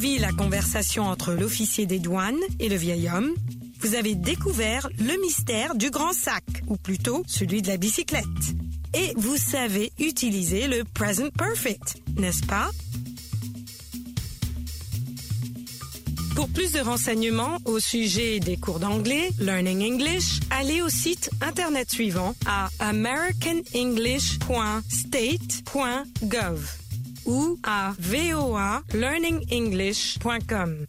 suivi la conversation entre l'officier des douanes et le vieil homme, vous avez découvert le mystère du grand sac, ou plutôt celui de la bicyclette. Et vous savez utiliser le present perfect, n'est-ce pas? Pour plus de renseignements au sujet des cours d'anglais, Learning English, allez au site internet suivant à americanenglish.state.gov ou à voalearningenglish.com.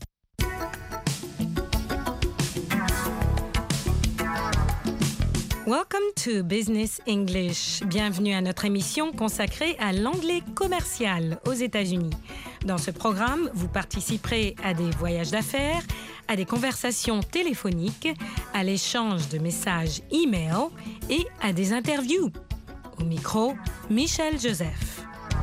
Welcome to Business English. Bienvenue à notre émission consacrée à l'anglais commercial aux États-Unis. Dans ce programme, vous participerez à des voyages d'affaires, à des conversations téléphoniques, à l'échange de messages e-mail et à des interviews. Au micro, Michel Joseph.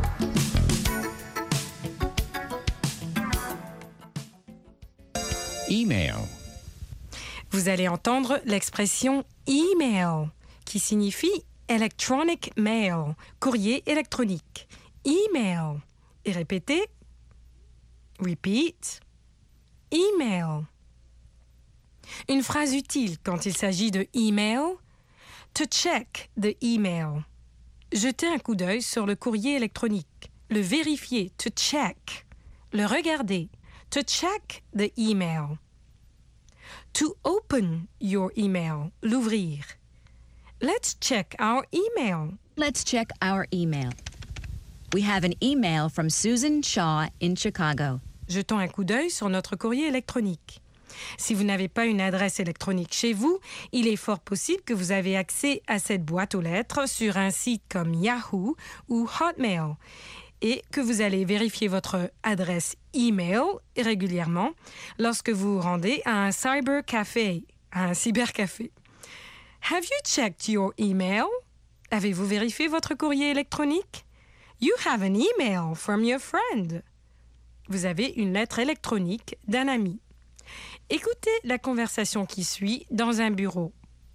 Email. Vous allez entendre l'expression email, qui signifie electronic mail, courrier électronique. Email. Et répétez. Repeat. Email. Une phrase utile quand il s'agit de email. To check the email. Jeter un coup d'œil sur le courrier électronique. Le vérifier. To check. Le regarder. To check the email. To open your email, l'ouvrir. Let's check our email. Let's check our email. We have an email from Susan Shaw in Chicago. Jetons un coup d'œil sur notre courrier électronique. Si vous n'avez pas une adresse électronique chez vous, il est fort possible que vous avez accès à cette boîte aux lettres sur un site comme Yahoo ou Hotmail et que vous allez vérifier votre adresse email régulièrement lorsque vous vous rendez à un cybercafé, à un cybercafé. Have you checked your email? Avez-vous vérifié votre courrier électronique? You have an email from your friend. Vous avez une lettre électronique d'un ami. Écoutez la conversation qui suit dans un bureau.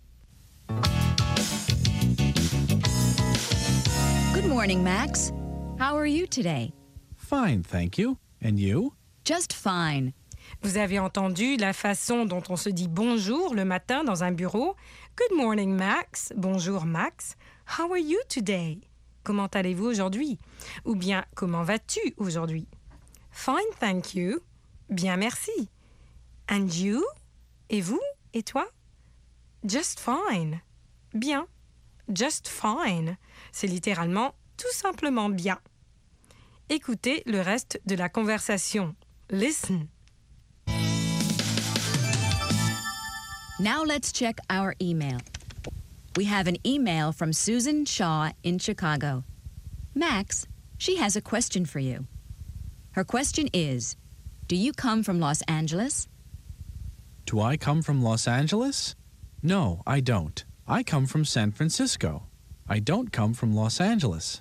Good morning, Max. How are you today? Fine, thank you. And you? Just fine. Vous avez entendu la façon dont on se dit bonjour le matin dans un bureau. Good morning, Max. Bonjour, Max. How are you today? Comment allez-vous aujourd'hui? Ou bien, comment vas-tu aujourd'hui? Fine, thank you. Bien, merci. And you? Et vous? Et toi? Just fine. Bien. Just fine. C'est littéralement tout simplement bien. Écoutez le reste de la conversation. Listen. Now let's check our email. We have an email from Susan Shaw in Chicago. Max, she has a question for you. Her question is, do you come from Los Angeles? Do I come from Los Angeles? No, I don't. I come from San Francisco. I don't come from Los Angeles.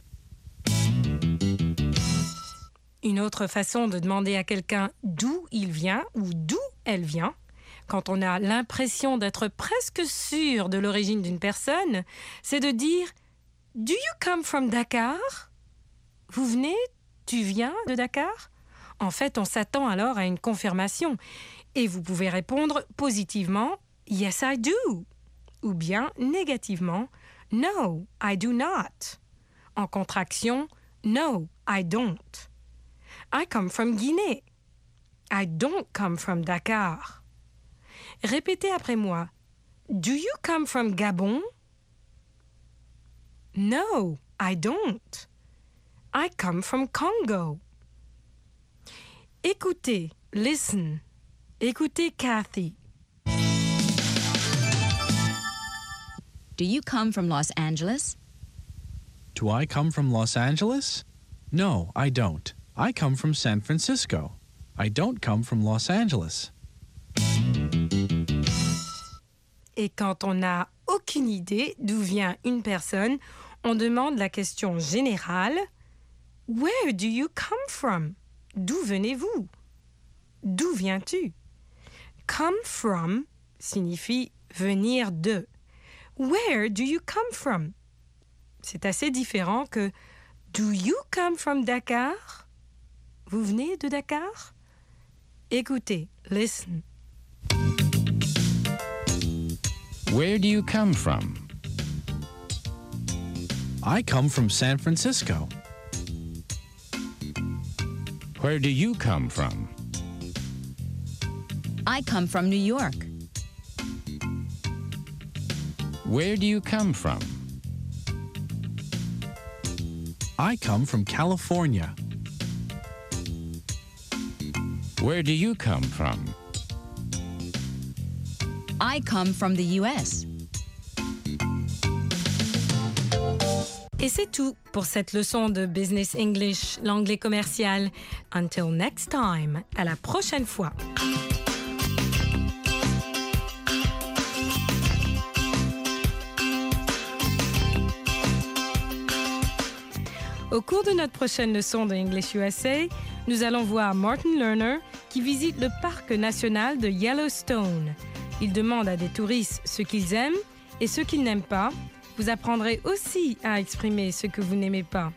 Une autre façon de demander à quelqu'un d'où il vient ou d'où elle vient, quand on a l'impression d'être presque sûr de l'origine d'une personne, c'est de dire « Do you come from Dakar ?» Vous venez, tu viens de Dakar? En fait, on s'attend alors à une confirmation et vous pouvez répondre positivement « Yes, I do » ou bien négativement « No, I do not ». En contraction « No, I don't ». I come from Guinée. I don't come from Dakar. Répétez après moi. Do you come from Gabon? No, I don't. I come from Congo. Écoutez, listen. Écoutez Kathy. Do you come from Los Angeles? Do I come from Los Angeles? No, I don't. I come from San Francisco. I don't come from Los Angeles. Et quand on n'a aucune idée d'où vient une personne, on demande la question générale « Where do you come from? » D'où venez-vous? D'où viens-tu? Come from signifie venir de. Where do you come from? C'est assez différent que Do you come from Dakar? Vous venez de Dakar? Écoutez, listen. Where do you come from? I come from San Francisco. Where do you come from? I come from New York. Where do you come from? I come from California. Where do you come from? I come from the U.S. Et c'est tout pour cette leçon de Business English, l'anglais commercial. Until next time, à la prochaine fois. Au cours de notre prochaine leçon de English USA, nous allons voir Martin Lerner qui visite le parc national de Yellowstone. Il demande à des touristes ce qu'ils aiment et ce qu'ils n'aiment pas. Vous apprendrez aussi à exprimer ce que vous n'aimez pas.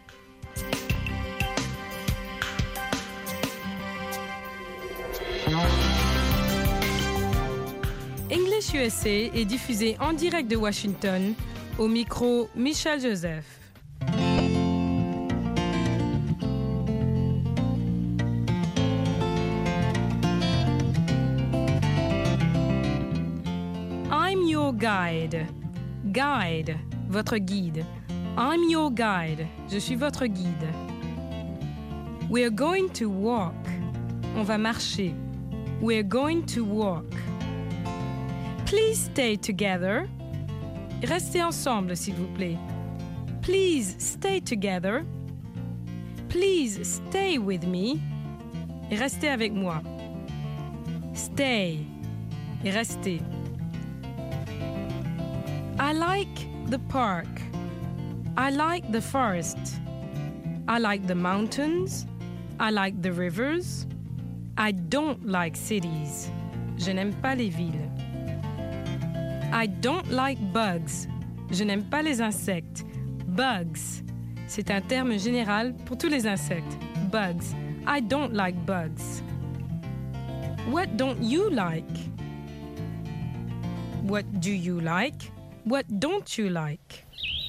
English USA est diffusé en direct de Washington, au micro Michel Joseph. I'm your guide. Guide, votre guide. I'm your guide. Je suis votre guide. We're going to walk. On va marcher. We're going to walk. Please stay together. Restez ensemble, s'il vous plaît. Please stay together. Please stay with me. Et restez avec moi. Stay. Et restez. I like the park. I like the forest. I like the mountains. I like the rivers. I don't like cities. Je n'aime pas les villes. I don't like bugs. Je n'aime pas les insectes. Bugs. C'est un terme général pour tous les insectes. Bugs. I don't like bugs. What don't you like? What do you like? What don't you like?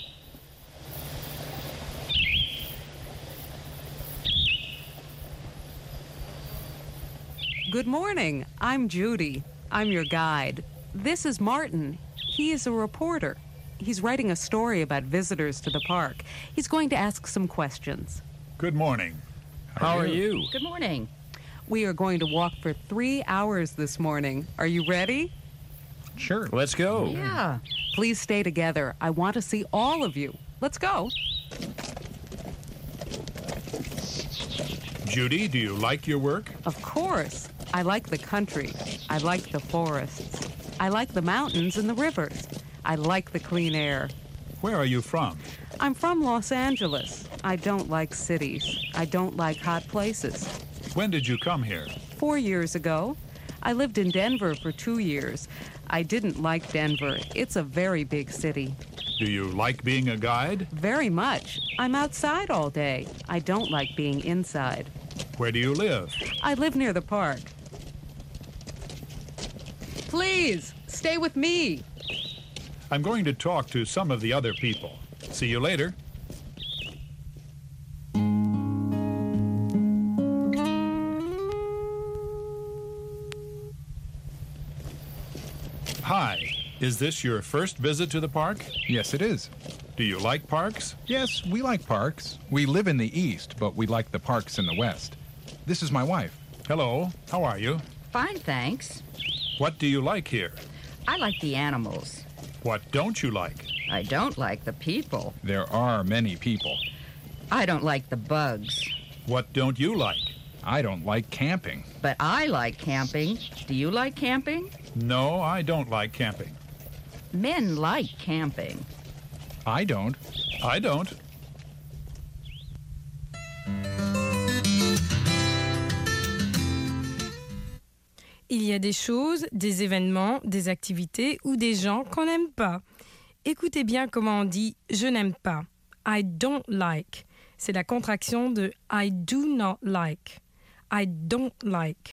Good morning. I'm Judy. I'm your guide. This is Martin. He is a reporter. He's writing a story about visitors to the park. He's going to ask some questions. Good morning. How are you? Good morning. We are going to walk for 3 hours this morning. Are you ready? Sure. Let's go. Yeah. Please stay together. I want to see all of you. Let's go. Judy, do you like your work? Of course. I like the country. I like the forests. I like the mountains and the rivers. I like the clean air. Where are you from? I'm from Los Angeles. I don't like cities. I don't like hot places. When did you come here? 4 years ago. I lived in Denver for 2 years. I didn't like Denver. It's a very big city. Do you like being a guide? Very much. I'm outside all day. I don't like being inside. Where do you live? I live near the park. Please, stay with me. I'm going to talk to some of the other people. See you later. Hi. Is this your first visit to the park? Yes, it is. Do you like parks? Yes, we like parks. We live in the East, but we like the parks in the West. This is my wife. Hello. How are you? Fine, thanks. What do you like here? I like the animals. What don't you like? I don't like the people. There are many people. I don't like the bugs. What don't you like? I don't like camping. But I like camping. Do you like camping? No, I don't like camping. Men like camping. I don't. I don't. Il y a des choses, des événements, des activités ou des gens qu'on n'aime pas. Écoutez bien comment on dit « je n'aime pas ». I don't like. C'est la contraction de I do not like. I don't like.